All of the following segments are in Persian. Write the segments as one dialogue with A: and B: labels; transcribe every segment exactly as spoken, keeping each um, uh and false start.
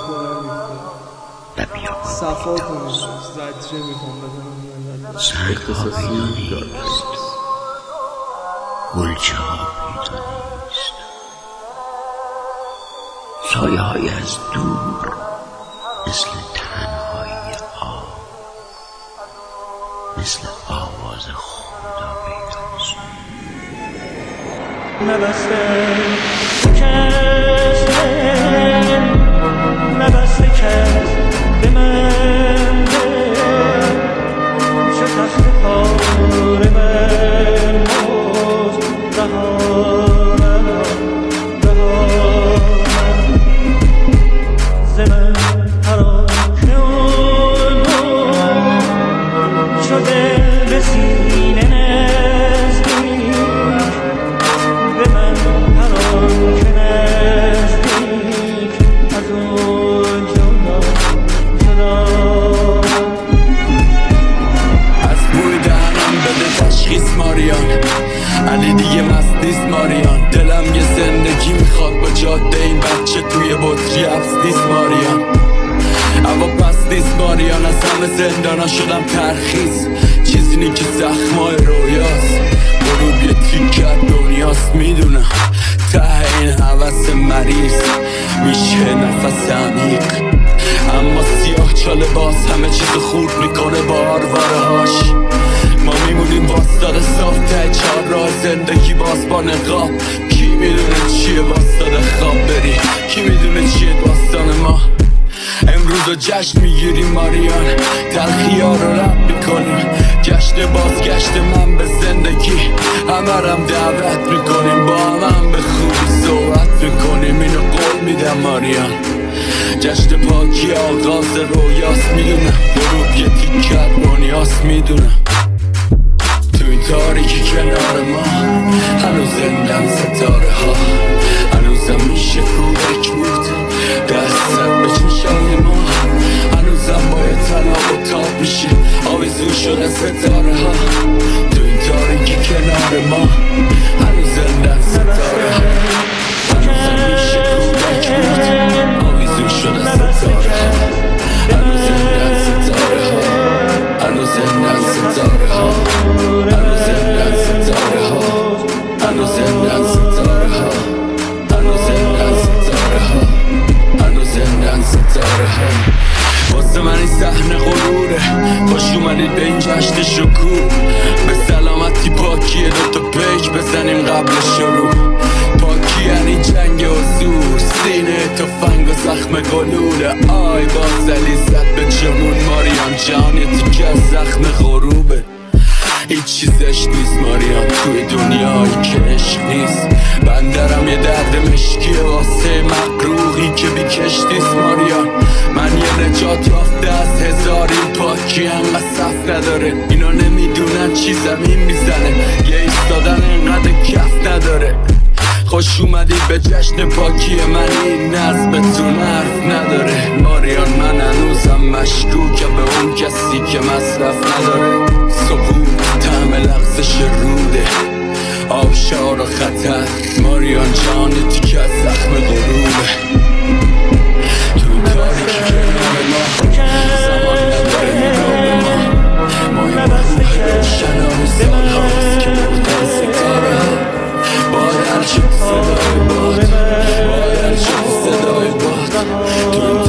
A: و بیابان
B: صفا کنید زجه میخوام بدنم
A: سنگ‌های دارست گلچه ها پیدا نیست سایه های از دور مثل تنهایی آب مثل آواز خدا پیداست
C: نبسته کس نبسته کس به من چه تخت پاره من موز رهانم رهانم ز من حراک اون شده به سینه نزدیک به من حراک نزدیک از اون جدا جدا
D: از بوی دهنم بده تشخیص ماریان علی دیگه مست نیست ماریان دلم یه زندگی میخواد با جاده این بچه توی بطری افز نیست ماریان اما پس نیست ماریان از همه زندانا شدم ترخیص چیزی نی که زخمای رویاست غروب یه تیکت دنیاست میدونم ته این حوث مریض میشه نفس عمیق اما سیاه چاله باز همه چیز خورد میکنه با آرواره هاش ما میمونیم باستاده صاف ته چار راه زندگی باز با نقاب کی میدونه چیه باستاده خواب بری کی میدونه چیه داستان ما امروز رو جشن میگیریم ماریان تلخی ها رو رب میکنیم جشن بازگشت من به زندگی همه رم دعوت میکنیم با همه هم به خوبی صحبت میکنیم اینو قول میدم ماریان جشن پاکی آغاز رویاست میدونم غروب یه تیکت دنیاست میدونم تو این تاریکی کنار ما هنوز زندن ستاره ها هنوزم میشه کودک بود دستت به چشای ما هنوزم باید تناب و تاب میشه آویزون شده ستاره ها تو این تاریکی کنار ما هنوز زندن ستاره ها هنوزم میشه کودک بود آویزون شده ستاره ها هنوز زندن ستاره ها هنوز زندن ستاره ها هنوز زندن ستاره ها هنوز زندن ستاره ها هنوز زندن ستاره ها هنوز زندن ستاره ها واسه من این صحنه غروره خوش اومدید به این جشن شکوه به سلامتی پاکیه دوتا پیک بزنیم قبل شروع پاکی یعنی جنگ حضور سینه تفنگ و زخم گلوله آی باز علی زد به جنون ماریان جان یه تیکه از زخم غروبه هیچ چیزش نیست ماریان توی دنیایی که عشق نیست بندرم یه درد مشکیه واسه مقروحی که بی کشتیست ماریان من یه نجات یافته از هزار این پاکی انقدر صف نداره اینا نمیدونن چی زمین میزنه یه ایستادن انقدر کف نداره خوش اومدی به جشن پاکی من این نظمتون حرف نداره ماریان من هنوزم مشکوکم به اون کسی که مصرف نداره سقوط طعم لغزش روده آبشار و خطر ماریان جان تیکه از زخم غروبه تو این تاریکی کنار ما زمان نداره نگاه به ما ما این روح روشن و سال هاست که بردن ستاره ها باید هر شد صدای باد باید هر شد صدای باد تو این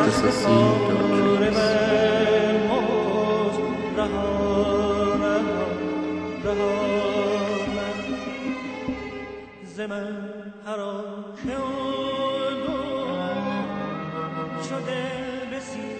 B: احساسی
C: شده بسی